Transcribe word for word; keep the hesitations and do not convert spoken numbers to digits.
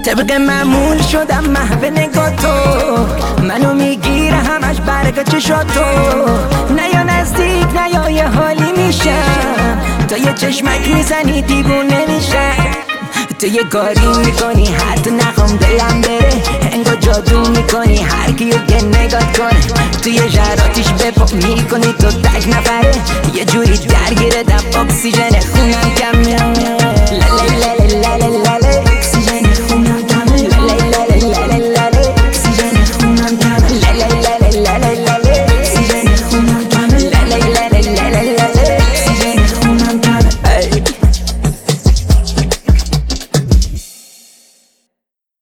طبق معمول شدم محو نگاه تو، منو میگیره همش برگ چشاتو. نه یا نزدیک نه یا یه حالی میشم، تا یه چشمک میزنی دیوونه میشم. تو یه کاری میکنی حتی نخوام دلم بره، انگار جادو میکنی هر کیو که نگات کنه. تو یه شراتیش بپا میکنی تو تک نفره، یه جوری درگیره دم اکسیژنه